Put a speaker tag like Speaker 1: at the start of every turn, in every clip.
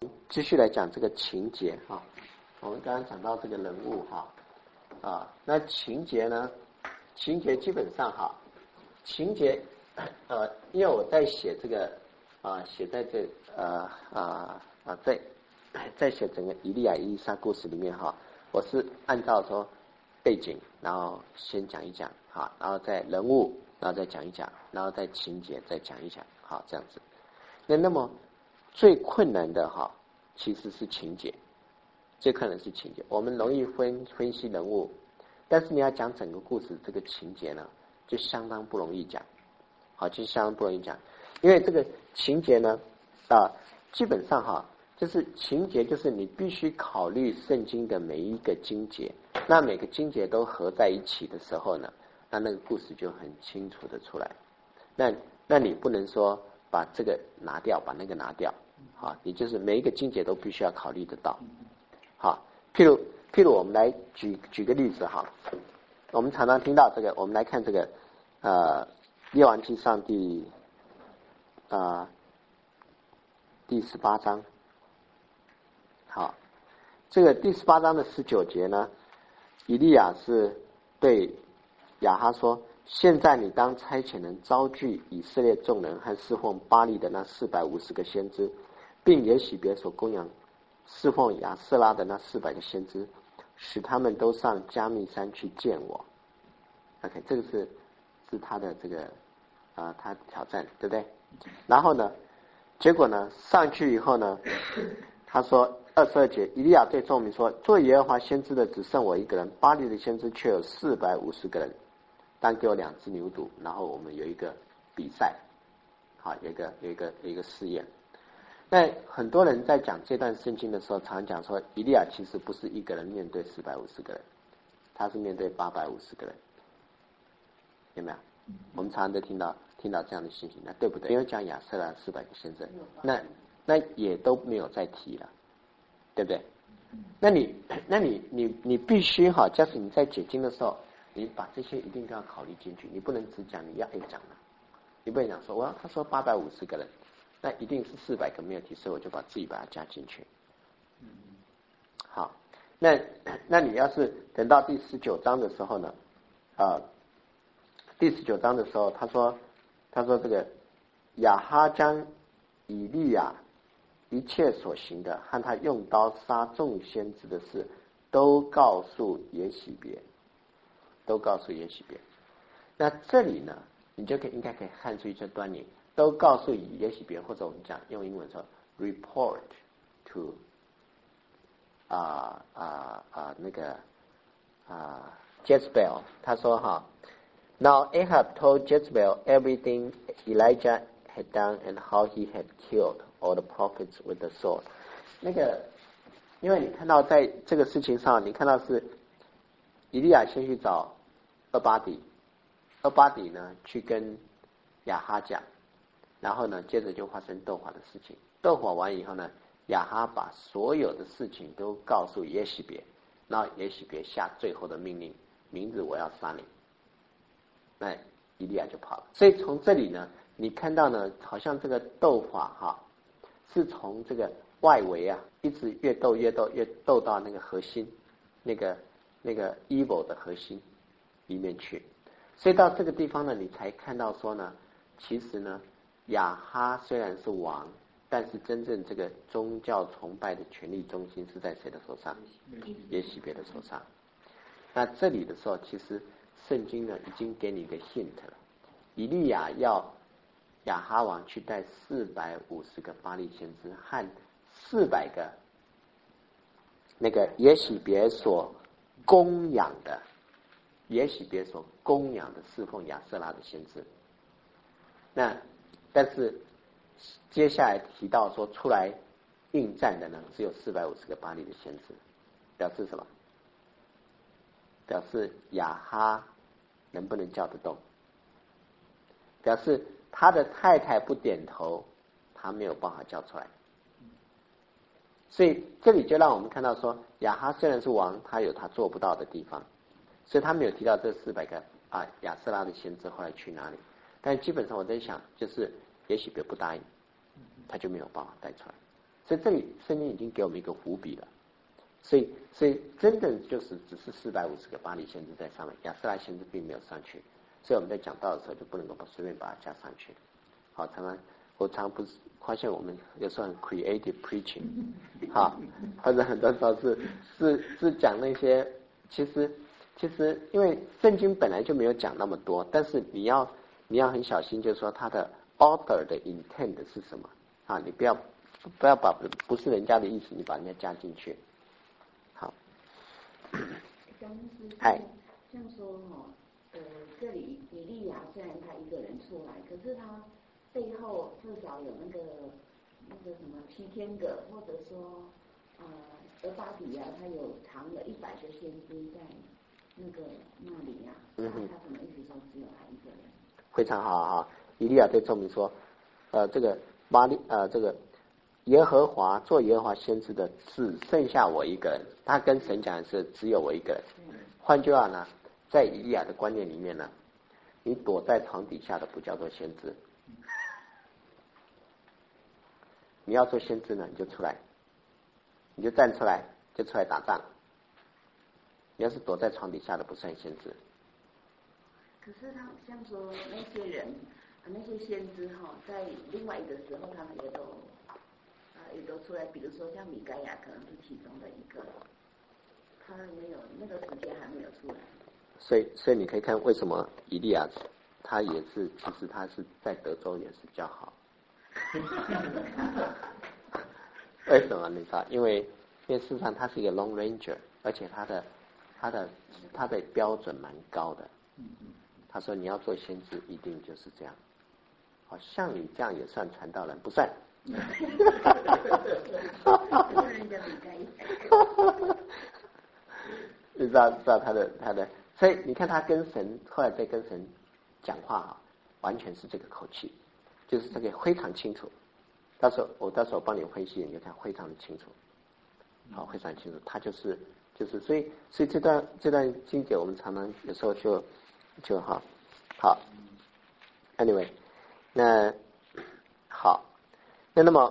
Speaker 1: 继续来讲这个情节哈。我们刚刚讲到这个人物哈那情节呢？情节基本上情节因为我在写这个写在这在写整个以利亚以利沙故事里面我是按照说背景，然后先讲一讲然后再人物，然后再讲一讲，然后再情节再讲一讲这样子。那么最困难的其实是情节，最困难是情节。我们容易分析人物，但是你要讲整个故事这个情节呢，就相当不容易讲，就相当不容易讲。因为这个情节呢基本上就是情节，就是你必须考虑圣经的每一个经节，那每个经节都合在一起的时候呢，那个故事就很清楚的出来。那你不能说把这个拿掉，把那个拿掉，你就是每一个经节都必须要考虑得到。譬如我们来举个例子我们常常听到这个，我们来看这个列王纪上第18章。这个第18章的19节呢，以利亚是对亚哈说，现在你当差遣人招聚以色列众人和侍奉巴力的那450个先知，并耶洗别所供养侍奉亚瑟拉的那400个先知，使他们都上加密山去见我。 OK， 这个是他的这个他挑战，对不对？然后呢，结果呢上去以后呢，他说22节，以利亚对众民说，做耶和华先知的只剩我一个人，巴力的先知却有450个人，当给我2只牛犊，然后我们有一个比赛，有一个试验。那很多人在讲这段圣经的时候，常讲说以利亚其实不是一个人面对450个人，他是面对850个人，有没有？我们常常都听到这样的信息，那对不对？没有讲亚瑟拉400个先知，那也都没有再提了，对不对？那你必须假使你在解经的时候，你把这些一定要考虑进去，你不能只讲你要讲的，你不能讲说他说850个人，那一定是400个没有提，所以我就自己把它加进去。好，那你要是等到第19章的时候呢，第19章的时候，他说这个亚哈将以利亚一切所行的和他用刀杀众先知的事，都告诉耶洗别，那这里呢，你就应该可以看出一些端倪，都告诉耶洗别，或者我们讲用英文说 report to 那个Jezebel， 他说Now Ahab told Jezebel everything Elijah had done and how he had killed all the prophets with the sword。 那个，因为你看到在这个事情上，你看到是以利亚先去找俄巴底呢去跟亚哈讲，然后呢接着就发生斗法的事情。斗法完以后呢，亚哈把所有的事情都告诉耶洗别，然后耶洗别下最后的命令，明日我要杀你。那以利亚就跑了。所以从这里呢，你看到呢，好像这个斗法是从这个外围一直越斗到那个核心，那个 evil 的核心里面去。所以到这个地方呢，你才看到说呢，其实呢，亚哈虽然是王，但是真正这个宗教崇拜的权力中心是在谁的手上？耶洗别的手上。那这里的时候，其实圣经呢已经给你一个 hint 了，以利亚要亚哈王去带450个巴力先知和400个那个耶洗别所供养的侍奉亚瑟拉的先知。那但是接下来提到说出来应战的呢，只有450个巴力的先知，表示什么？表示亚哈能不能叫得动？表示他的太太不点头，他没有办法叫出来。所以这里就让我们看到说，亚哈虽然是王，他有他做不到的地方，所以他没有提到这400个亚瑟拉的先知后来去哪里。但基本上我在想，就是也许别不答应，他就没有办法带出来。 所以这里圣经已经给我们一个伏笔了。所以真正就是只是450个巴黎先知在上面，亚斯拉先知并没有上去。所以我们在讲道的时候就不能够随便把它加上去。好，我常不是发现我们有时候很 creative preaching， 好，或者很多时候是讲那些其实因为圣经本来就没有讲那么多，但是你要很小心，就是说它的 author 的 intent 是什么啊？你不要把不是人家的意思，你把人家加进去。好，
Speaker 2: 哎，像说这里以利亚虽然他一个人出来，可是他背后至少有那个什么7天个，或者说俄巴底亚他有藏了100个先知在那里呀，他怎么一直说只有他一个人？
Speaker 1: 非常好哈，以利亚对众民说，这个耶和华做耶和华先知的只剩下我一个人，他跟神讲的是只有我一个人。换句话呢，在以利亚的观念里面呢，你躲在床底下的不叫做先知，你要做先知呢，你就出来，你就站出来，就出来打仗。你要是躲在床底下的不算先知。
Speaker 2: 可是他像说那些人那些先知在另外一个时候他们也都出来，比如说像米该亚可能是其中的一个，他没有那个时间还没有出来。所
Speaker 1: 以你可以看为什么以利亚他也是，其实他是在德州也是比较好。为什么你知道？因为事实上他是一个 Lone Ranger， 而且他的标准蛮高的。他说你要做先知一定就是这样。好像你这样也算传道人，不算。你知道他的，所以你看他跟神后来再跟神讲话完全是这个口气，就是这个非常清楚。到时候帮你分析，你就看非常的清楚，好，非常清楚。他就是所以这段经节我们常常有时候就好 ，anyway， 那好，那么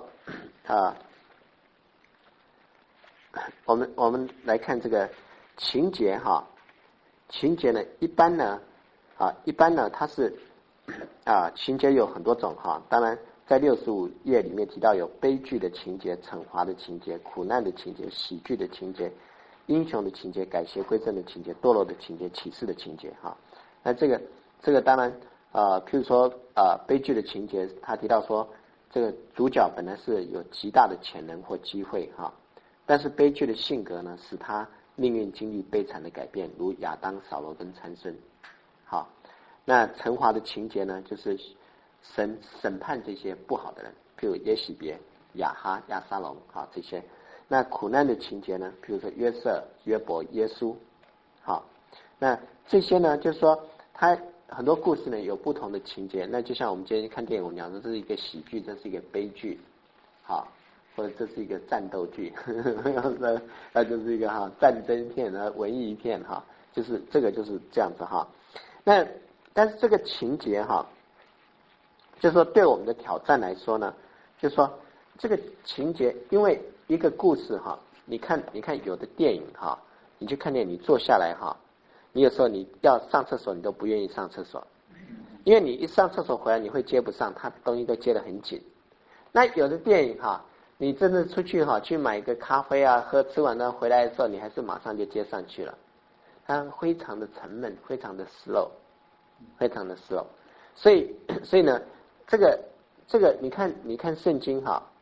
Speaker 1: 我们来看这个情节情节呢一般呢它是情节有很多种当然在65页里面提到有悲剧的情节、惩罚的情节、苦难的情节、喜剧的情节、英雄的情节、改邪归正的情节、堕落的情节、启示的情节那这个当然譬如说悲剧的情节，他提到说这个主角本来是有极大的潜能或机会但是悲剧的性格呢，使他命运经历悲惨的改变，如亚当、扫罗跟参孙。好，那惩罚的情节呢，就是神审判这些不好的人，譬如耶洗别、亚哈、亚撒龙这些。那苦难的情节呢，譬如说约瑟、约伯、耶稣。好，那这些呢，就是说他很多故事呢有不同的情节。那就像我们今天看电影，我们讲说这是一个喜剧，这是一个悲剧。好。或者这是一个战斗剧，那就是一个战争片文艺片就是这个就是这样子那但是这个情节就是说对我们的挑战来说呢，就是说这个情节，因为一个故事你看有的电影你去看电影，你坐下来你有时候你要上厕所，你都不愿意上厕所，因为你一上厕所回来你会接不上，它东西都接得很紧。那有的电影你真的出去去买一个咖啡吃完了回来的时候，你还是马上就接上去了，它非常的沉闷，非常的 slow， 非常的 slow。所以呢，这个你看圣经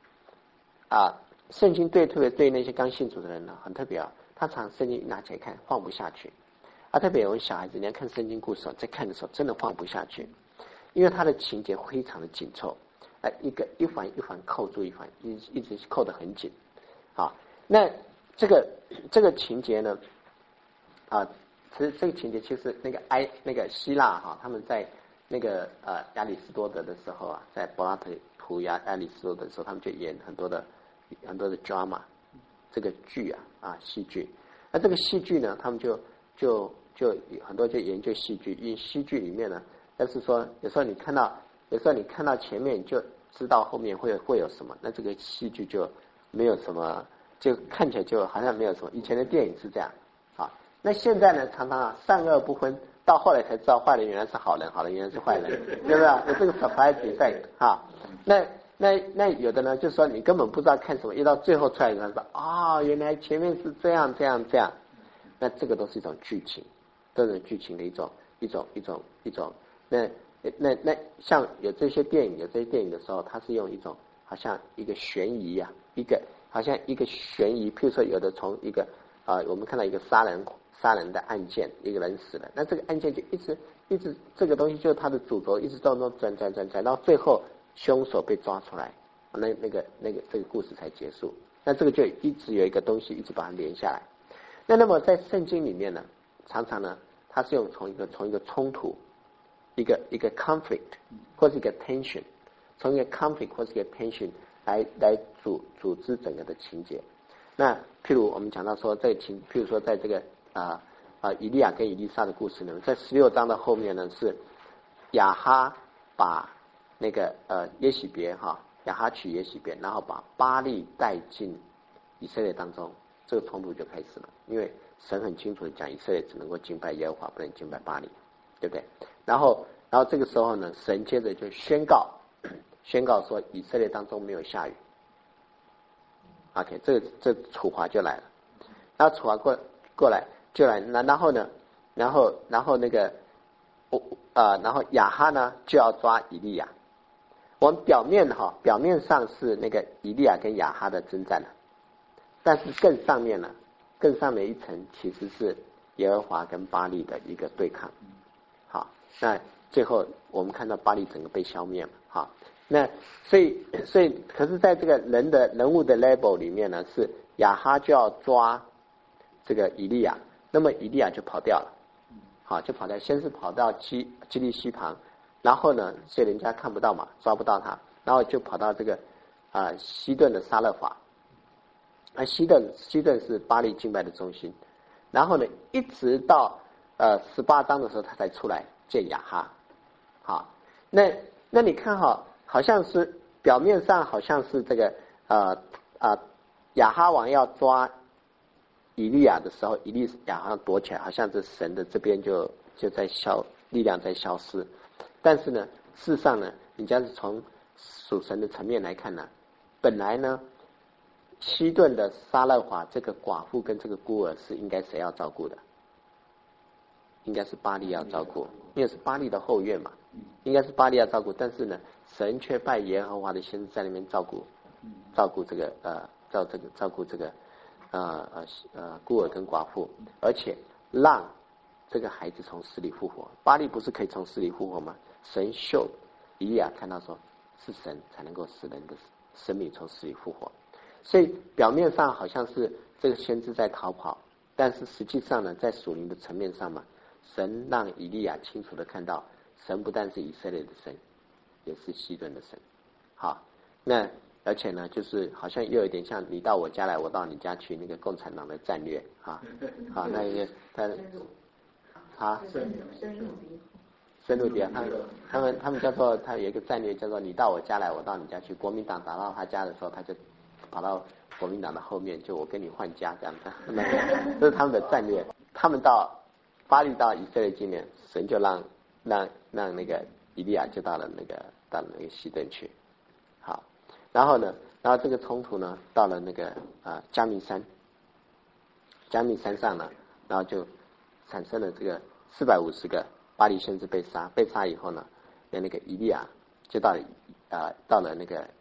Speaker 1: 圣经特别对那些刚信主的人呢很特别他常圣经拿起来看放不下去特别有小孩子，你要看圣经故事在看的时候真的放不下去，因为它的情节非常的紧凑。一环一环扣住一环，一直扣得很紧那这个情节呢其实这个情节其实那个希腊他们在那个亚里士多德的时候在柏拉图亚里士多德的时候，他们就演很多的 drama 这个剧戏剧。那这个戏剧呢，他们就很多就研究戏剧，因为戏剧里面呢，但是说有时候你看到前面就知道后面会有什么，那这个戏剧就没有什么，就看起来就好像没有什么。以前的电影是这样啊，那现在呢，常常啊善恶不分，到后来才知道坏人原来是好人，好人原来是坏人，对不对？有这个 surprise effect 啊。那有的呢，就是说你根本不知道看什么，一到最后出来才知道啊，原来前面是这样。那这个都是一种剧情，这种剧情的一种。那像有这些电影的时候，它是用一种好像一个悬疑啊，好像一个悬疑，譬如说有的从一个我们看到一个杀人的案件，一个人死了，那这个案件就一直这个东西就是它的主轴，一直转到最后凶手被抓出来，那个这个故事才结束。那这个就一直有一个东西一直把它连下来。那么在圣经里面呢，常常呢，它是用从一个冲突，一个 conflict 或是一个 tension， 从一个 conflict 或是一个 tension 来组织整个的情节。那譬如我们讲到说譬如说在这个以利亚跟以利沙的故事呢，在16章的后面呢是亚哈把那个耶洗别亚哈娶耶洗别，然后把巴力带进以色列当中，这个冲突就开始了。因为神很清楚的讲，以色列只能够敬拜耶和华，不能敬拜巴力，对不对？然后这个时候呢，神接着就宣告说以色列当中没有下雨。OK， 这处罚就来了。然后处罚过来就来，然后呢，然后那个然后亚哈呢就要抓以利亚。我们表面上是那个以利亚跟亚哈的征战了，但是更上面一层其实是耶和华跟巴力的一个对抗。好，那最后我们看到巴力整个被消灭嘛。好，那所以可是在这个人物的 label 里面呢，是亚哈就要抓这个以利亚，那么以利亚就跑掉了。好，就跑掉，先是跑到基利西旁，然后呢，所以人家看不到嘛，抓不到他，然后就跑到这个西顿的撒勒法。西顿是巴力敬拜的中心，然后呢，一直到18章的时候，他才出来见亚哈。好，那你看好像是表面上好像是这个亚哈王要抓以利亚的时候，以利亚好像躲起来，好像这神的这边就在力量在消失。但是呢，事实上呢，人家是从属神的层面来看呢，本来呢，西顿的撒勒法这个寡妇跟这个孤儿是应该谁要照顾的？应该是巴力要照顾，因为是巴力的后院嘛，应该是巴力要照顾。但是呢，神却派耶和华的先知在那边照顾这个照顾这个孤儿跟寡妇，而且让这个孩子从死里复活。巴力不是可以从死里复活吗？神秀以利亚看到说，是神才能够使人的生命从死里复活。所以表面上好像是这个先知在逃跑，但是实际上呢，在属灵的层面上嘛，神让以利亚清楚的看到，神不但是以色列的神，也是西顿的神。好，那而且呢，就是好像又有点像你到我家来，我到你家去那个共产党的战略好，那一个深入敌啊，他们叫做他有一个战略叫做你到我家来，我到你家去。国民党打到他家的时候，他就跑到国民党的后面，就我跟你换家这样子。这是他们的战略。他们巴力到以色列境内，神就让那个以利亚就到了那个西顿去。好，然后这个冲突呢，到了那个加密山上呢，然后就产生了这个450个巴力先知被杀以后呢，那个以利亚就到了那个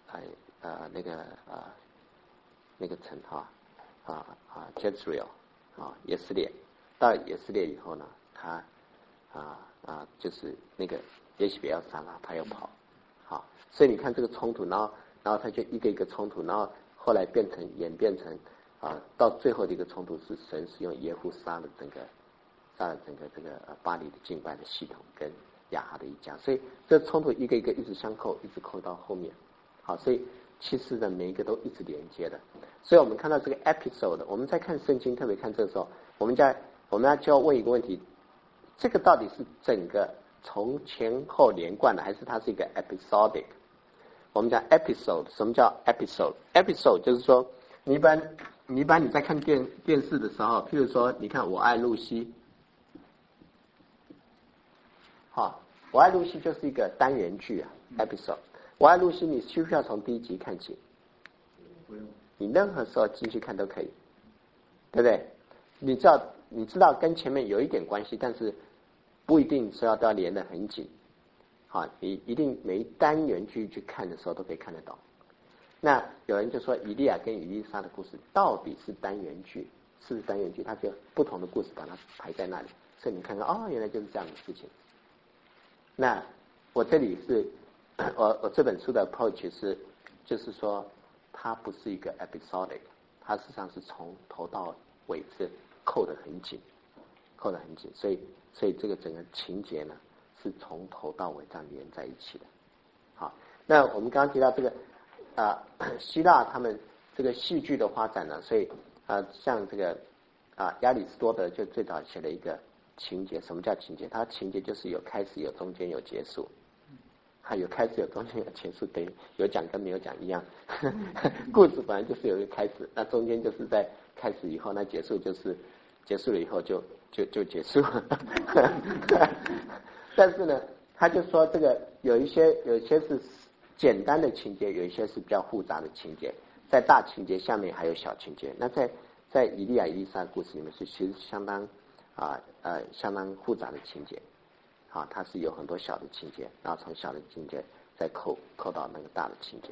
Speaker 1: 城Jezreel 以色列。到了以色列以后呢，他就是那个耶洗别要杀他要跑。好，所以你看这个冲突，然后他就一个一个冲突，然后后来演变成到最后的一个冲突是神使用耶户杀了整个这个巴黎的敬拜的系统跟亚哈的一家，所以这冲突一个一个一直相扣，一直扣到后面。好，所以其实呢每一个都一直连接的。所以我们看到这个 episode， 我们在看圣经，特别看这个时候，我们就要问一个问题：这个到底是整个从前后连贯的，还是它是一个 episodic？ 我们讲 episode， 什么叫 episode？ episode 就是说你一般你在看电视的时候，譬如说，你看《我爱露西》，好，《我爱露西》就是一个单元剧啊 ，episode。我爱露西，你需不需要从第一集看起？
Speaker 3: 不用。
Speaker 1: 你任何时候进去看都可以，对不对？你知道跟前面有一点关系，但是不一定是都要连得很紧。好，你一定每一单元剧去看的时候都可以看得到。那有人就说以利亚跟以利沙的故事到底是单元剧，是不是单元剧？他就不同的故事把它排在那里，所以你看看哦，原来就是这样的事情。那我这里是我这本书的 approach 是，就是说它不是一个 episodic， 它实际上是从头到尾是扣得很紧，所以这个整个情节呢是从头到尾这样连在一起的。好，那我们刚刚提到这个希腊他们这个戏剧的发展呢，所以像这个亚里士多德就最早写了一个情节。什么叫情节？它情节就是有开始、有中间、有结束。它有开始、有中间、有结束，等于有讲跟没有讲一样。故事本来就是有一个开始，那中间就是在开始以后，那结束就是结束了以后就结束了。但是呢，他就说这个有一些是简单的情节，有一些是比较复杂的情节，在大情节下面还有小情节。那在以利亚以利沙的故事里面是其实相当相当复杂的情节。好，它是有很多小的情节，然后从小的情节再扣到那个大的情节。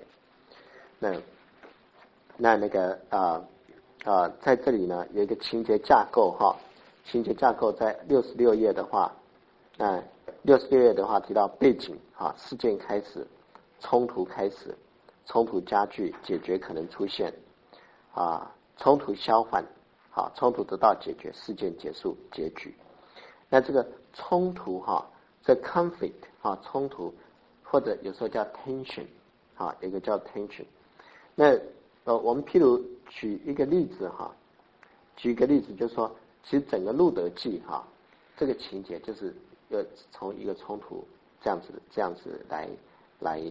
Speaker 1: 那个在这里呢有一个情节架构哈，情节架构在66页的话，66页的话提到背景啊，事件开始，冲突开始，冲突加剧，解决可能出现冲突消缓，好，冲突得到解决，事件结束，结局。那这个冲突这 conflict 冲突，或者有时候叫 tension 有一个叫 tension。那我们譬如举一个例子就是说，其实整个路德记这个情节就是从一个冲突这样子来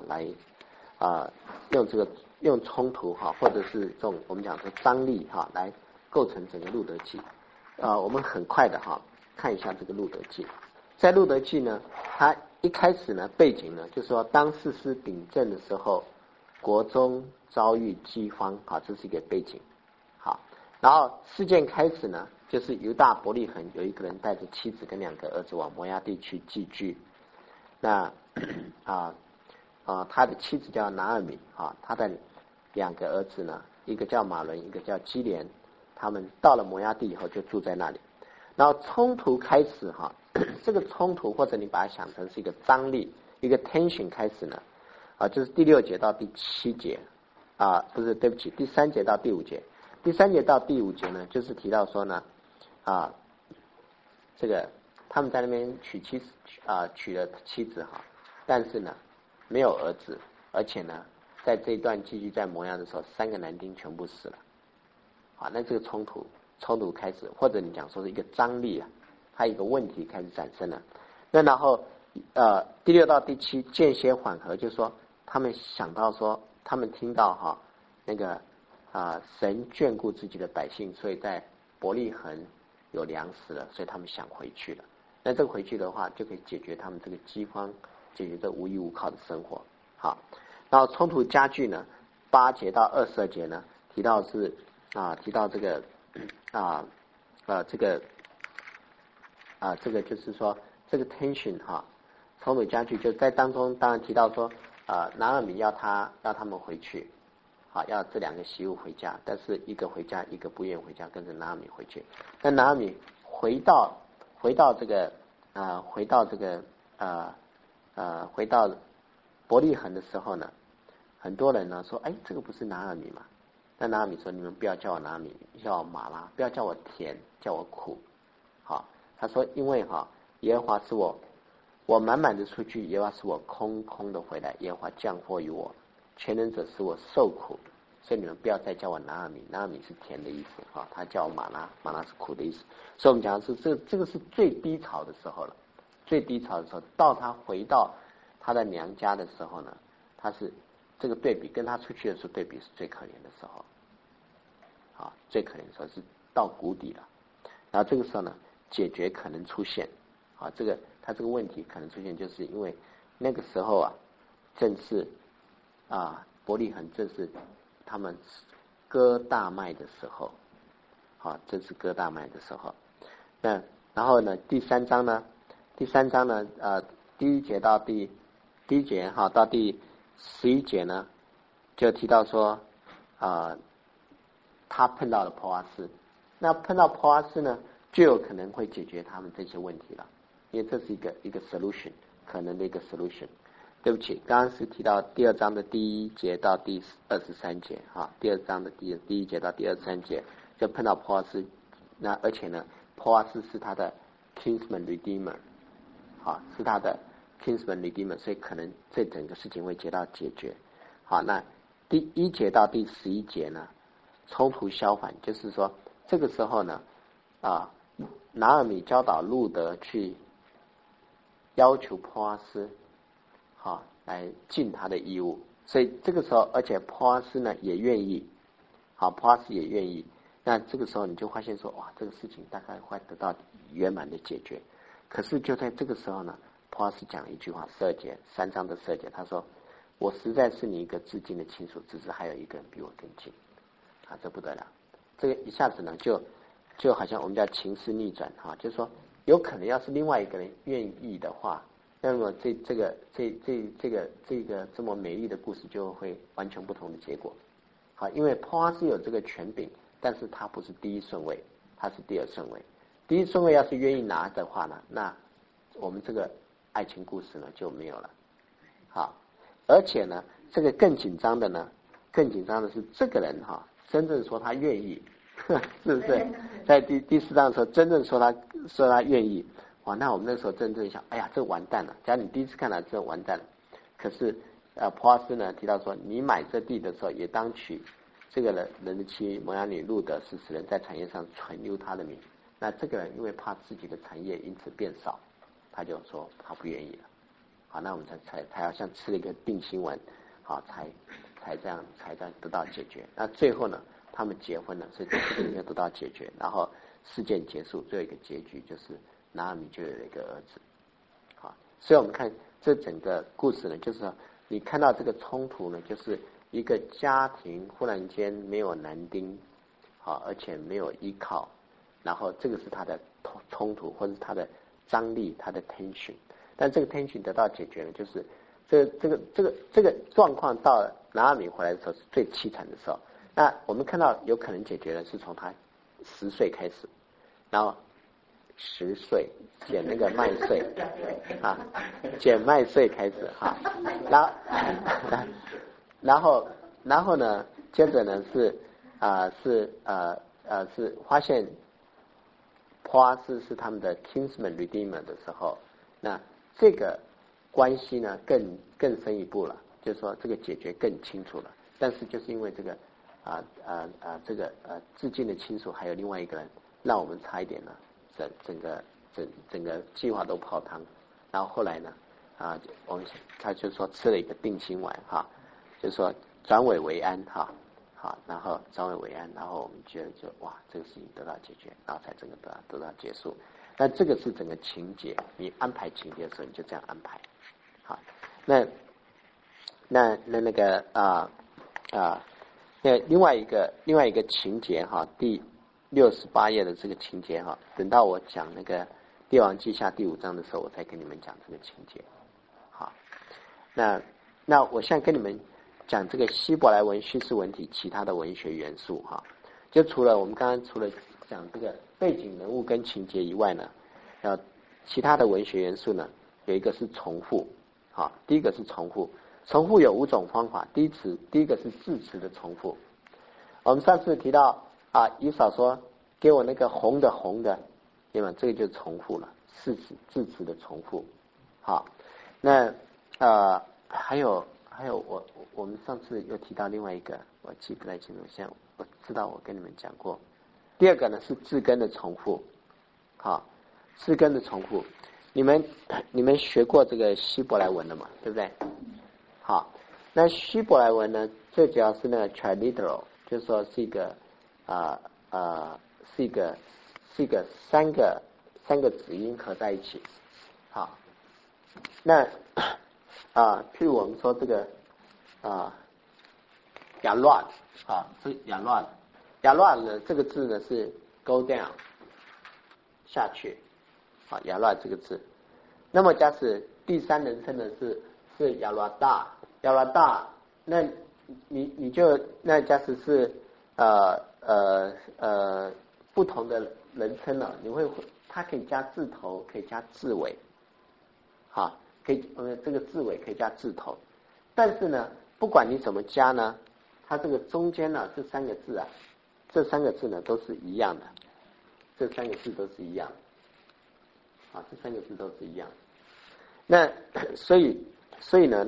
Speaker 1: 用冲突或者是这种我们讲的张力来构成整个路德记。我们很快的看一下这个路德记。在路德记呢，它一开始呢背景呢就是说，当士师秉政的时候，国中遭遇饥荒，这是一个背景。好，然后事件开始呢，就是犹大伯利恒有一个人带着妻子跟2个儿子往摩押地去寄居。那他的妻子叫拿尔米他的2个儿子呢，一个叫马伦，一个叫基连，他们到了摩押地以后就住在那里。然后冲突开始这个冲突或者你把它想成是一个张力，一个 tension 开始呢就是第6节到第7节不是，对不起，第3节到第5节。第3节到第5节呢，就是提到说呢这个他们在那边娶了妻子但是呢没有儿子，而且呢在这一段寄居在摩押的时候，3个男丁全部死了。那这个冲突开始，或者你讲说是一个张力它一个问题开始产生了。那然后第6到第7间歇缓和，就是说他们想到说，他们听到那个神眷顾自己的百姓，所以在伯利恒有粮食了，所以他们想回去了。那这个回去的话，就可以解决他们这个饥荒，解决这无依无靠的生活。好，然后冲突加剧呢，8节到22节呢提到这个这个就是说这个 tension 冲突加剧，就在当中当然提到说拿尔米要他们回去要这2个媳妇回家，但是一个回家，一个不愿意回家，跟着拿尔米回去。但拿尔米回到这个回到伯利恒的时候呢，很多人呢说，这个不是拿尔米吗？但拿尔米说，你们不要叫我拿尔米，叫我马拉，不要叫我甜，叫我苦。他说因为耶和华是我满满的出去，耶和华是我空空的回来，耶和华降祸于我，全能者使我受苦，所以你们不要再叫我拿尔米，拿尔米是甜的意思他叫我马拉，马拉是苦的意思。所以我们讲的是这个是最低潮的时候了，最低潮的时候，到他回到他的娘家的时候呢，他是这个对比跟他出去的时候对比是最可怜的时候。 最可怜的时候，是到谷底了。然后这个时候呢，解决可能出现，他这个问题可能出现，就是因为那个时候啊，正是伯利恒正是他们割大麦的时候，正是割大麦的时候。那然后呢，第三章呢，第一节到第11节呢，就提到说，他碰到了波阿斯，那碰到波阿斯呢，就有可能会解决他们这些问题了，因为这是一个 solution， 可能的一个 solution。对不起，刚刚是提到第2章的第1节到第23节，第2章的第1节到第23节，就碰到波阿斯，那而且呢，波阿斯是他的 kinsman redeemer， 是他的 kinsman redeemer， 所以可能这整个事情会得到解决。好，那第1节到第11节呢，冲突消缓，就是说这个时候呢，拿俄米教导路德去要求波阿斯来尽他的义务，所以这个时候，而且波阿斯呢也愿意，波阿斯也愿意，那这个时候你就发现说，哇，这个事情大概会得到圆满的解决。可是就在这个时候呢，波阿斯讲了一句话，12节，3章的12节，他说：“我实在是你一个至亲的亲属，只是还有一个人比我更近。”这不得了，这个一下子呢，就好像我们叫情势逆转，就是说，有可能要是另外一个人愿意的话，那么这个这么美丽的故事就会完全不同的结果。因为波阿斯有这个权柄，但是他不是第一顺位，他是第2顺位。第一顺位要是愿意拿的话呢，那我们这个爱情故事呢就没有了。而且呢，这个更紧张的是这个人真正说他愿意，是不是？在第4章的时候，真正说他愿意。那我们那时候真正想，哎呀，这完蛋了！假如你第一次看到，这完蛋了。可是波阿斯呢提到说，你买这地的时候，也当取这个人的妻摩押女路德，是使人在产业上存留他的名。那这个人因为怕自己的产业因此变少，他就说他不愿意了。那我们才要像吃了一个定心丸，才这样得到解决。那最后呢，他们结婚了，所以这事情就得到解决。然后事件结束，最后一个结局就是拿俄米就有了一个儿子。所以我们看这整个故事呢，就是说你看到这个冲突呢，就是一个家庭忽然间没有男丁，而且没有依靠，然后这个是他的冲突，或者是他的张力，他的 tension。但这个 tension 得到解决了，就是这个状况到拿俄米回来的时候是最凄惨的时候。那我们看到有可能解决的是从他10岁开始，然后10岁捡那个麦穗捡麦穗开始然后呢，接着呢是发现波阿斯是他们的 kinsman redeemer 的时候，那这个关系呢更深一步了，就是说这个解决更清楚了。但是就是因为这个至近的亲属还有另外一个人，让我们差一点呢，整个计划都泡汤。然后后来呢他就说吃了一个定心丸就是说转危为安然后转危为安，然后我们觉得就哇，这个事情得到解决，然后才整个得到结束。但这个是整个情节，你安排情节的时候你就这样安排。那另外一个情节第68页的这个情节等到我讲那个列王记下第5章的时候，我再跟你们讲这个情节。那我现在跟你们讲这个希伯来文叙事文体其他的文学元素就除了我们刚刚除了讲这个背景人物跟情节以外呢，其他的文学元素呢，有一个是重复第一个是重复有5种方法。第一个是字词的重复。我们上次提到以扫说给我那个红的，对吗？这个就是重复了，字词的重复。那还有我们上次又提到另外一个，我记不太清楚，现在我知道我跟你们讲过。第二个呢是字根的重复。字根的重复，你们学过这个希伯来文的嘛，对不对？那希伯来文呢，最主要是那个 triliteral， 就是说是一个是一个三个子音合在一起。好，那譬如我们说这个亚乱这亚乱呢这个字呢是 go down 下去，亚乱这个字。那么假使第三人称的是亚拉大，那你就那假使是不同的人称了，它可以加字头，可以加字尾，可以这个字尾可以加字头，但是呢，不管你怎么加呢，它这个中间呢这三个字这三个字呢都是一样的，这三个字都是一样的，这三个字都是一样的。那所以呢，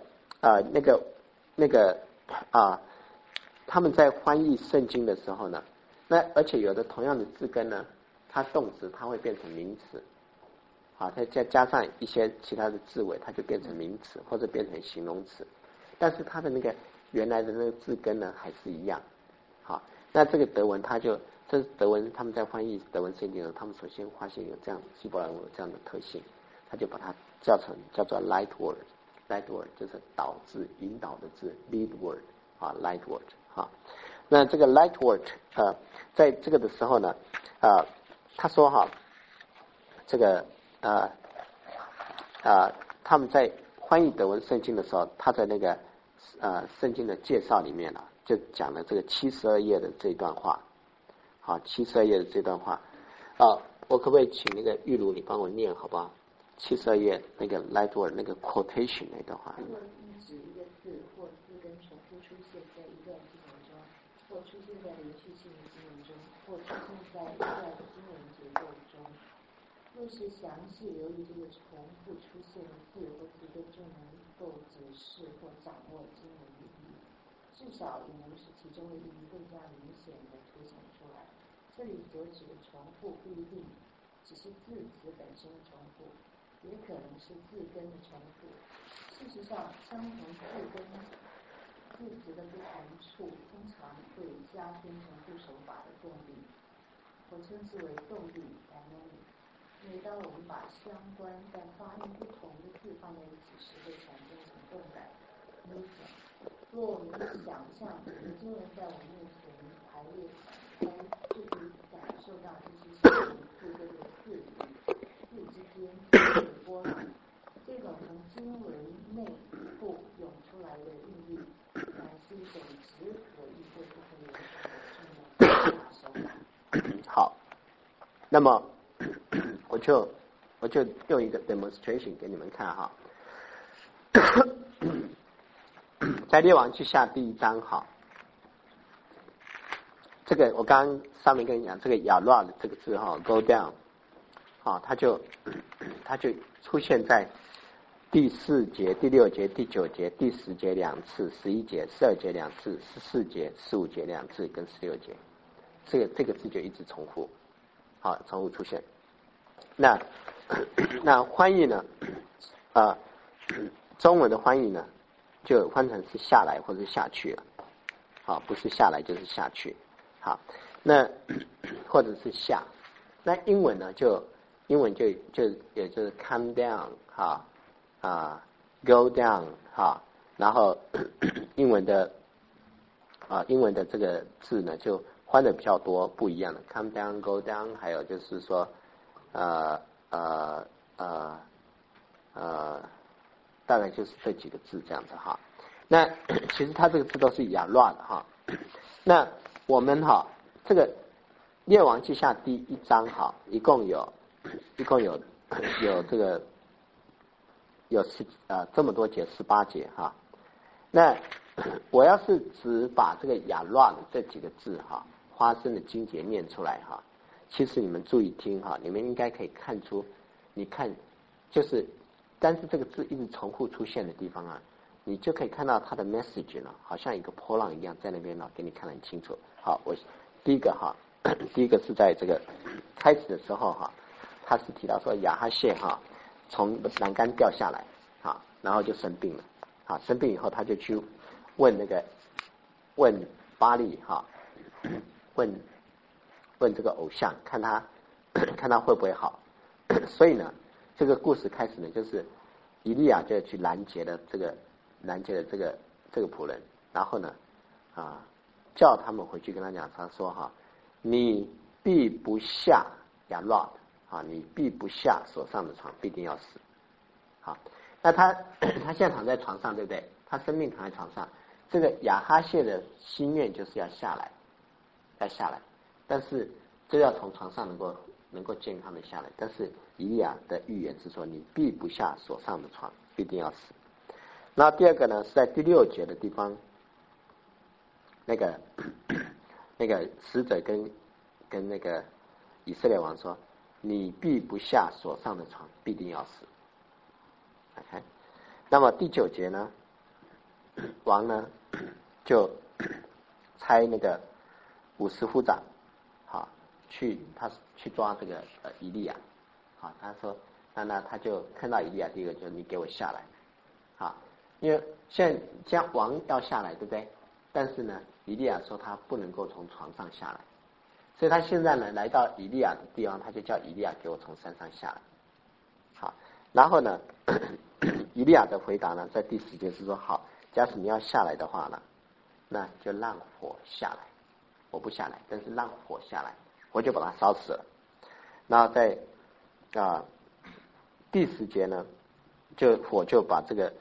Speaker 1: 他们在翻译圣经的时候呢，那而且有的同样的字根呢，它动词它会变成名词，再加上一些其他的字尾，它就变成名词或者变成形容词，但是它的那个原来的那个字根呢还是一样。那这个德文这是德文他们在翻译德文圣经的时候，他们首先发现有这样希伯来文有这样的特性，他就把它叫做 light word 就是导字引导的字 lead word light word 那这个 light word 在这个的时候呢他说这个他们在翻译德文圣经的时候，他在那个圣经的介绍里面呢就讲了这个72页的这段话，72页的这段话我可不可以请那个玉茹你帮我念好不好？72页那个 light word 那个 quotation 那段话。
Speaker 2: 如果指一个字或字根重复出现在一段经文中，或出现在连续性的经文中，或出现在一段经文结构中，若是详细留意这个重复出现的字或字根，就能够解释或掌握经文的意义，至少也能使其中的意义更加明显地凸显出来。这里所指的重复不一定只是字词本身的重复，也可能是字根的重复。事实上，相同字根字词的不同处，通常会加添重复手法的动力，我称之为动力 dynamic。每当我们把相关但发音不同的字放在一起时，会产生一种动感 movement。若我们想象整个经文在我们面前排列展开，就可以感受到这些相同字根的字之间的波浪。这种从经文内部涌出来的韵律，乃是一种直合意会不可言传的重要手法。
Speaker 1: 好，那么我就用一个 demonstration 给你们看在列王记下第1章这个我刚刚上面跟你讲，这个亚乱这个字go down它就出现在第4节、第6节、第9节、第10节2次、11节、12节2次、14节、15节2次跟16节，这个字就一直重复出现。那翻译呢中文的翻译呢就翻成是下来或者下去了不是下来就是下去那或者是下。那英文呢英文就也就是 come down go down 然后英文的这个字呢就翻的比较多不一样的 come down go down， 还有就是说大概就是这几个字这样子那其实它这个字都是亚乱的那我们这个列王记下第1章一共有这个这么多节18节那我要是只把这个亚乱这几个字发生的经节念出来其实你们注意听你们应该可以看出，你看就是但是这个字一直重复出现的地方你就可以看到它的 message 呢好像一个波浪一样在那边给你看得很清楚。我第一个是在这个开始的时候他是提到说亚哈谢从栏杆掉下来然后就生病了生病以后他就去问巴力问问这个偶像，看他看他会不会好。所以呢，这个故事开始呢，就是以利亚就去拦截了这个仆人，然后呢叫他们回去跟他讲，他说哈，你必不下亚拉你必不下手上的床，必定要死。好，那他现在躺在床上，对不对？他生命躺在床上，这个亚哈谢的心愿就是要下来，但是这要从床上能够健康的下来。但是以利亚的预言是说，你必不下手上的床，必定要死。那第二个呢，是在第6节的地方，那个使者跟那个以色列王说，你必不下手上的床，必定要死。OK， 那么第9节呢，王呢就差那个50夫长去抓这个以利亚。他说那他就看到以利亚，第一个就是你给我下来。因为现在王要下来，对不对？但是呢，以利亚说他不能够从床上下来，所以他现在呢来到以利亚的地方，他就叫以利亚给我从山上下来。好，然后呢以利亚的回答呢，在第10节是说，好，假使你要下来的话呢，那就让火下来，我不下来，但是让火下来，我就把它烧死了。那在第10节呢，火就把这个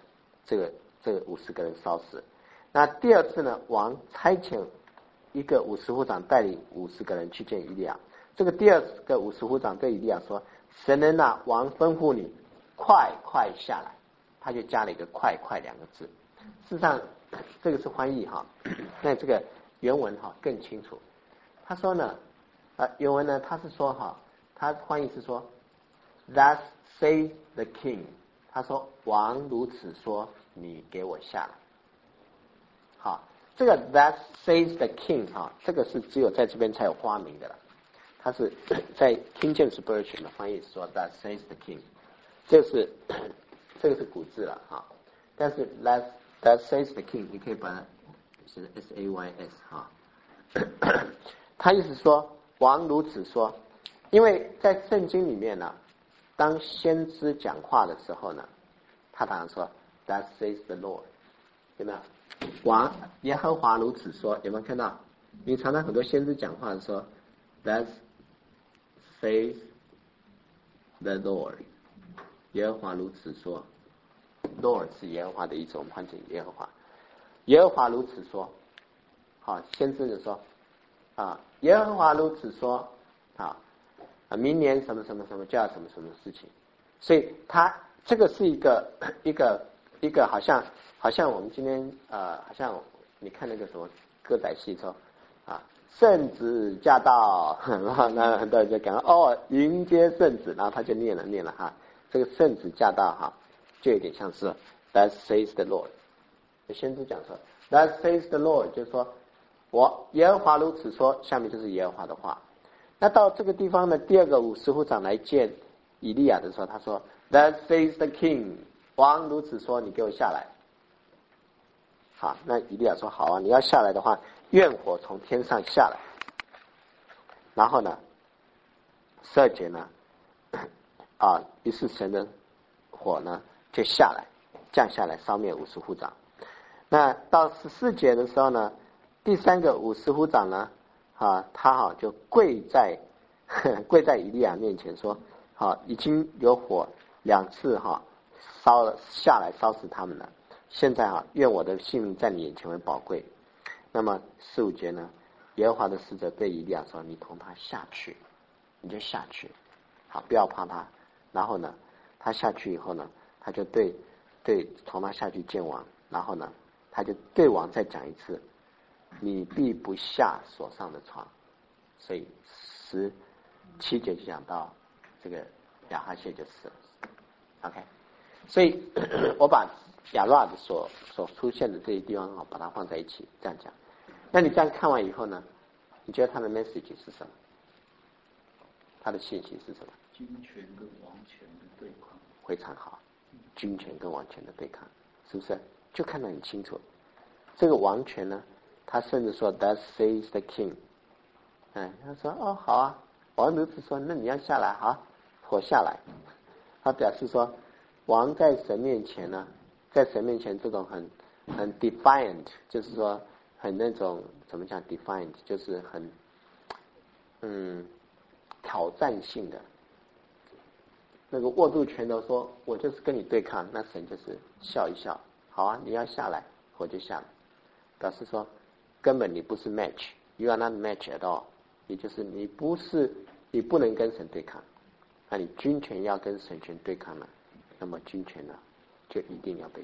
Speaker 1: 50个人烧死。那第二次呢，王差遣一个50夫长带领50个人去见以利亚。这个第二个50夫长对以利亚说，神人啊，王吩咐你快快下来，他就加了一个快快2个字。事实上这个是翻译那这个原文更清楚。他说呢原文呢，他是说他翻译是说 Thus says the king， 他说王如此说，你给我下来。这个 Thus says the king 这个是只有在这边才有发明的了。他是在 King James Version 的翻译说 Thus says the king， 这个是古字了但是 Thus says the king 你可以把它是 SAYS 他意思说王如此说，因为在圣经里面呢，当先知讲话的时候呢，他常常说 Thus says the Lord， 有没有？王耶和华如此说，有没有看到？你常常很多先知讲话的时候 Thus says the Lord， 耶和华如此说。 Lord 是耶和华的意思，我们换成耶和华。耶和华如此说，先知就说耶和华如此说明年什么什么什么就要什么什么事情。所以他这个是一个好像我们今天好像你看那个什么歌仔戏说圣子驾到，然后那很多人就感到迎接圣子，然后他就念了这个圣子驾到就有点像是 That says the Lord。 先知讲说 That says the Lord， 就是说我耶和华如此说，下面就是耶和华的话。那到这个地方呢，第二个50夫长来见以利亚的时候，他说 That says the king， 王如此说，你给我下来。那以利亚说好啊，你要下来的话，愿火从天上下来。然后呢12节呢于是神的火呢就降下来烧灭50夫长。那到14节的时候呢，第3个50夫长呢他就跪在以利亚面前说已经有火2次烧了下来，烧死他们了。现在愿我的性命在你眼前为宝贵。那么15节呢，耶和华的使者对以利亚说，你同他下去，你就下去不要怕他。然后呢他下去以后呢，他就对同他下去见王，然后呢他就对王再讲一次，你必不下所上的床。所以17节就讲到这个亚哈谢就死了。 OK， 所以我把亚拉的所出现的这些地方把它放在一起这样讲。那你这样看完以后呢，你觉得他的 message 是什么？他的信息是什么？
Speaker 3: 君权跟王权的对抗。
Speaker 1: 非常好，君权跟王权的对抗，是不是就看得很清楚？这个王权呢，他甚至说 That says the king， 他说哦好啊，王如子说那你要下来，好，我下来。他表示说，王在神面前呢，在神面前这种很 defiant， 就是说很那种怎么讲 defiant， 就是很挑战性的。那个握住拳头说，我就是跟你对抗，那神就是笑一笑，好啊，你要下来，我就下来，表示说根本你不是 match，you are not match at all， 也就是你不能跟神对抗。那你军权要跟神权对抗了，那么军权呢，就一定要被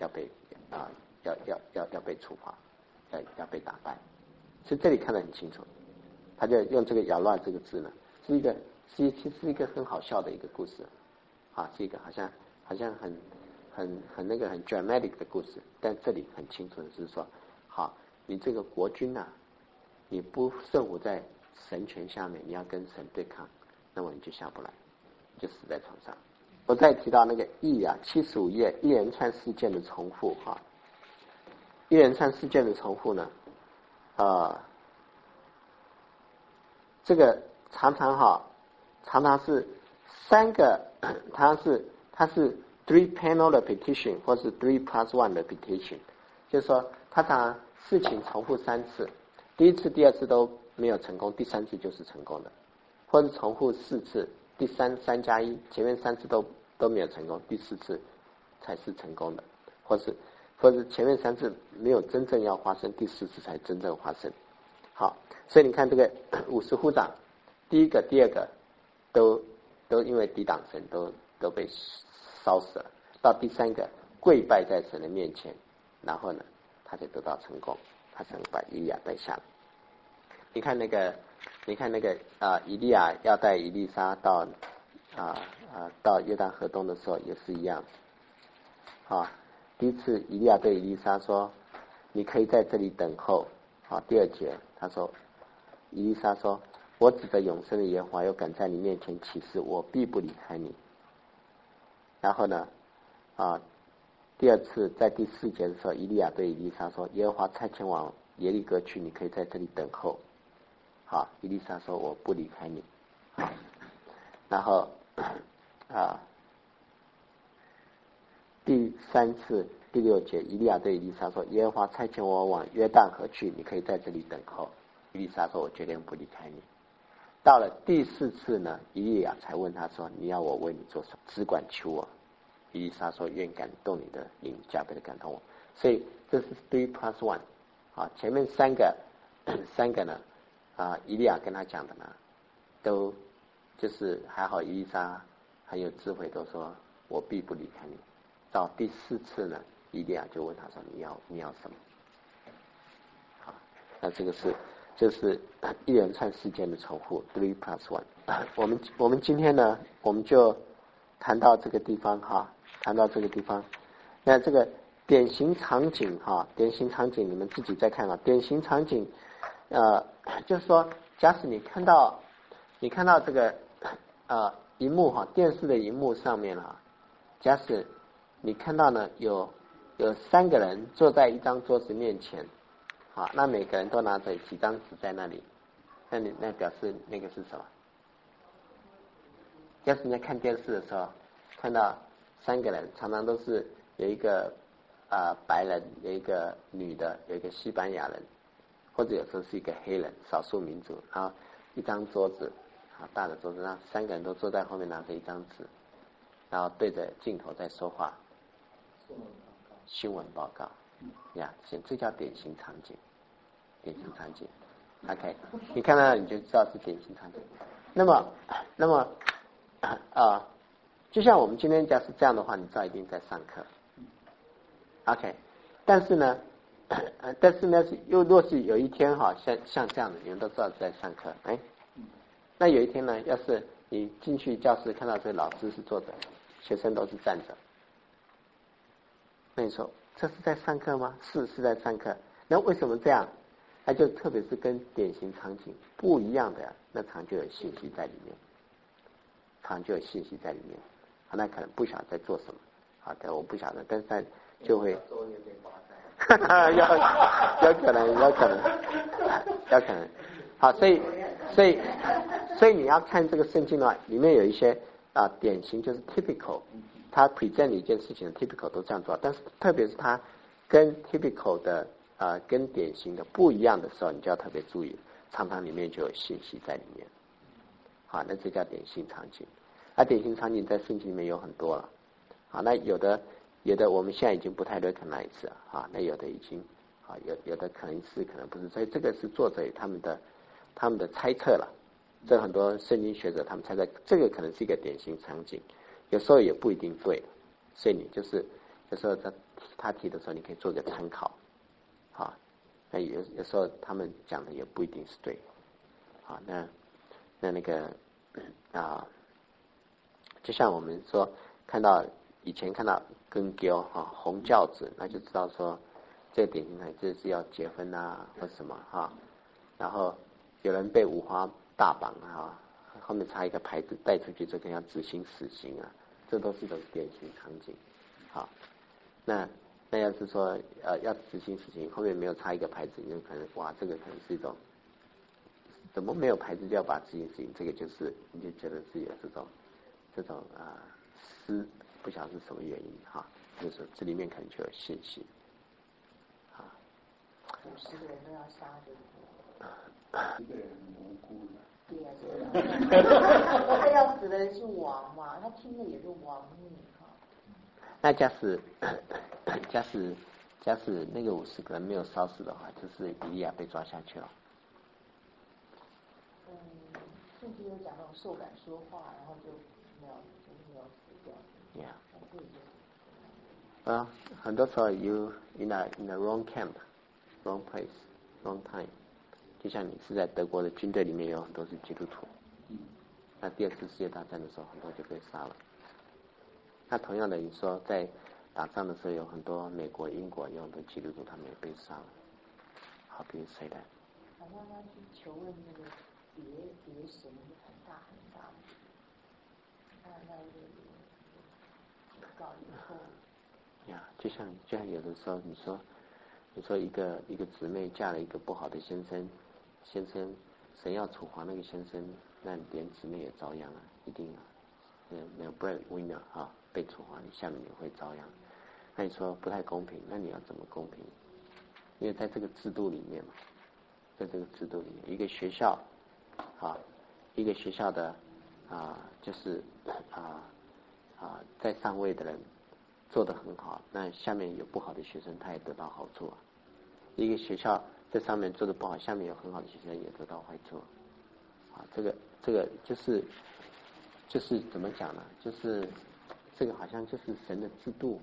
Speaker 1: 处罚，要被打败。所以这里看得很清楚，他就用这个咬乱这个字呢，是一个很好笑的一个故事，是一个好像很那个很 dramatic 的故事，但这里很清楚的是说，好，你这个国君啊，你不顺服在神权下面，你要跟神对抗，那么你就下不来。就死在床上。我再提到那个75页一连串事件的重复一连串事件的重复呢，这个常常是三个，它是 three panel repetition 或是 3+1 repetition， 就是说它常常事情重复3次，第一次、第二次都没有成功，第三次就是成功的，或是重复4次。第3+1，前面3次都没有成功，第4次才是成功的，或是前面3次没有真正要发生，第4次才真正发生。好，所以你看这个50夫长，第一个、第二个都因为抵挡神都被烧死了，到第3个跪拜在神的面前，然后呢他就得到成功，他才能把以利亚带下来。你看那个以利亚要带以利沙到约旦河东的时候也是一样。第一次以利亚对以利沙说，你可以在这里等候。第2节他说，以利沙说，我指着永生的耶和华又敢在你面前起誓，我必不离开你。然后呢第2次在第4节的时候，以利亚对以利沙说，耶和华差遣往耶利哥去，你可以在这里等候。以利沙说我不离开你。然后第3次第6节，以利亚对以利沙说，耶和华差遣我往约旦河去，你可以在这里等候。以利沙说我绝对不离开你。到了第4次呢，以利亚才问他说，你要我为你做什么？只管求我。以利沙说，愿感动你的灵，加倍的感动我。所以这是 3+1。前面三个呢以利亚跟他讲的呢，都就是还好，以利沙很有智慧，都说我必不离开你。到第4次呢，以利亚就问他说，你要什么？那这个是一连串事件的重复 3+1。我们今天呢，我们就谈到这个地方那这个典型场景你们自己再看典型场景就是说，假使你看到这个荧幕电视的荧幕上面假使你看到呢有3个人坐在一张桌子面前，那每个人都拿着几张纸在那里，那表示那个是什么？要是你在看电视的时候看到3个人，常常都是有一个白人，有一个女的，有一个西班牙人，或者有时候是一个黑人，少数民族，然后一张桌子大的桌子，那3个人都坐在后面拿着一张纸，然后对着镜头在说话，新闻报告这叫典型场景。OK， 你看到你就知道是典型场景。那么就像我们今天假是这样的话，你知道一定在上课。OK， 但是呢若是有一天像这样的，你们都知道在上课，那有一天呢，要是你进去教室看到这个老师是坐着，学生都是站着，那你说这是在上课吗？是在上课。那为什么这样？那就特别是跟典型场景不一样的，那常就有信息在里面，那可能不晓得在做什么，我不晓得，但是就会有可能。好，所所以你要看这个圣经的话，里面有一些典型就是 typical， 他 present 一件事情的 typical 都这样做，但是特别是他跟 typical 的跟典型的不一样的时候，你就要特别注意，常常里面就有信息在里面。好，那这叫典型场景。典型场景在圣经里面有很多了。好，那有的我们现在已经不太 recognize 了，那有的已经有的可能是可能不是，所以这个是作者他们的猜测了。这很多圣经学者他们猜测这个可能是一个典型场景，有时候也不一定对，所以你就是有时候他提的时候你可以做个参考。好，那有时候他们讲的也不一定是对。好，那个就像我们说以前看到跟丢红轿子，那就知道说这个典型这是要结婚或什么然后有人被五花大绑后面插一个牌子带出去，这个要执行死刑这都是一种典型场景。好，那要是说要执行死刑，后面没有插一个牌子，你就可能这个可能是一种怎么没有牌子就要把执行死刑，这个就是你就觉得是有这种不晓得是什么原因就是这里面可能就有信息
Speaker 4: 50个人都要杀
Speaker 3: 一个人很无辜的。
Speaker 4: 对啊，这个要死的人是王嘛，他听的也是王命
Speaker 1: 那假使那个50个人没有烧死的话，就是以利亚被抓下去了。
Speaker 4: 甚至有讲那种受感说话，然后就没有死掉。
Speaker 1: 很多时候 you in a wrong camp, wrong place, wrong time。就像你是在德国的军队里面，有很多是基督徒。那第2次世界大战的时候，很多就被杀了。那同样的，你说在打仗的时候，有很多美国、英国有很多基督徒，他们也被杀了。好，比如谁的？
Speaker 4: 好像他去求问那个别神很大的，那搞以后。
Speaker 1: 就像有的时候你说一个姊妹嫁了一个不好的先生，神要处罚那个先生，那连姊妹也遭殃一定那个 breadwinner 被处罚，你下面也会遭殃。那你说不太公平，那你要怎么公平？因为在这个制度里面嘛，一个学校的就是在上位的人做得很好，那下面有不好的学生，他也得到好处一个学校在上面做得不好，下面有很好的学生也得到坏处这个就是怎么讲呢？就是这个好像就是神的制度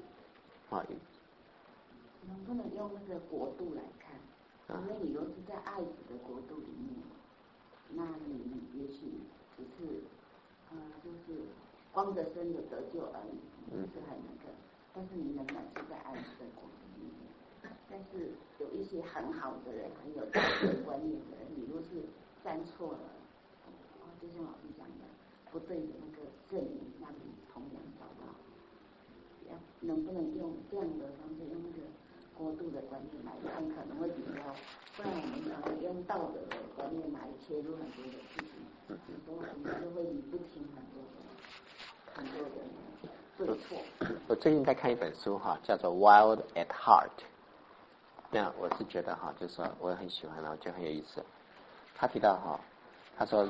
Speaker 2: 能不能用那个国度来看？因为你若是在爱子的国度里面，那你也许只是就是光着身的得救而已，是很那个。但是你仍然是在爱子的国度里面。但是有一些很好的人，很有道德观念的人，你若是站错了，就像老师讲的，不对的那个阵营，那你同样找到。能不能用这样的方式，用那个国度的观念来看，可能会比较，不然我们常常用道德的观念来切入很多的事情，有时候我们就会理不清很多的对错。
Speaker 1: 我最近在看一本书叫做《Wild at Heart》。那我是觉得就是说我很喜欢我觉得很有意思。他提到他说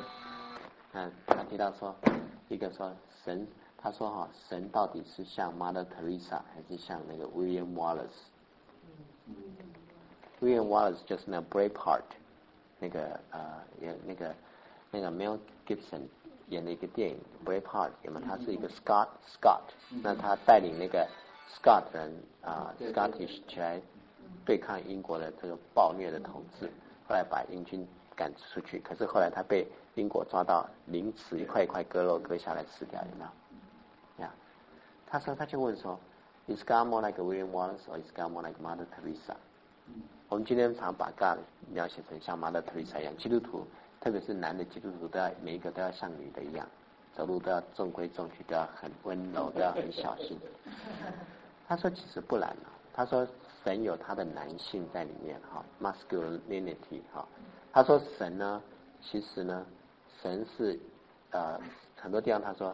Speaker 1: 一个说神。他说神到底是像 Mother Teresa 还是像那个 William Wallace？William Wallace 就是那 Braveheart 那个Mel Gibson 演的一个电影 Braveheart 他是一个 Scot， 那他带领那个 Scot 人Scottish 起来对抗英国的这个暴虐的统治，后来把英军赶出去，可是后来他被英国抓到凌迟，一块一块割肉割下来死掉，有没有？他就问说 Is God more like William Wallace or is God more like Mother Teresa？ 我们今天常把 God 描写成像 Mother Teresa 一样，基督徒特别是男的基督徒每一个都要像女的一样，走路都要中规中矩，都要很温柔，都要很小心。他说其实不然他说神有他的男性在里面masculinity他说神呢其实呢，神是很多地方他说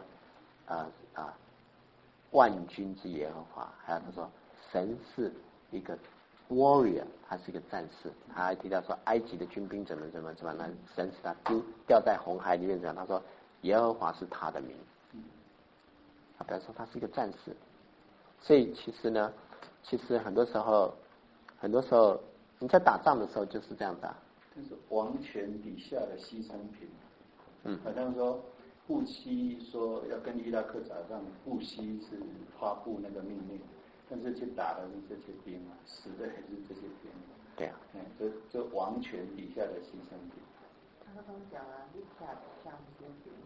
Speaker 1: 万军之耶和华，还有他说神是一个 warrior， 他是一个战士。他还提到说埃及的军兵怎么，那神使他掉在红海里面，他说耶和华是他的名。他表示说他是一个战士。所以其实很多时候你在打仗的时候就是这样的。
Speaker 3: 就是王权底下的牺牲品。好像说布希说要跟伊拉克打仗，布希是发布那个命令，但是去打的是这些兵啊，死的还是这些兵。
Speaker 1: 对啊。
Speaker 3: 这王权底下的牺牲品。
Speaker 4: 他刚刚讲了，你看像这些兵。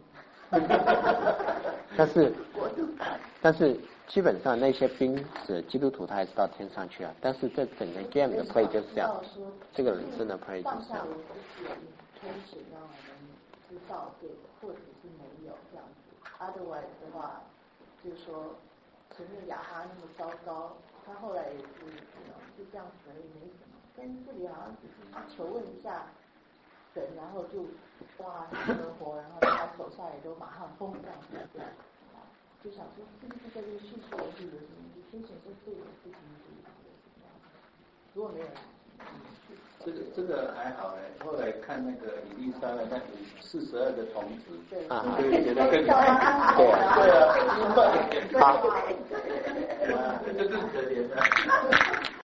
Speaker 1: 但是基本上那些兵是基督徒，他还是到天上去啊。但是这整个 game 的 play 就是这样，这个人生的 play 就是这样。
Speaker 4: 天使让我们知道这个，或者是没有这样子。Otherwise 的话，就是说前面亚哈那么糟糕，他后来也是就这样子而已，没什么。但是这里好像只是去求问一下神，然后就哇生活，然后他手下也都马上疯这样子这样。就想说是不是在这个叙述里有什么天选说这种事情是什么样？如果没有。
Speaker 3: 这个还好嘞，后来看那个以利沙的那42个童子，
Speaker 4: 对
Speaker 3: 觉得更对啊，这更可怜了。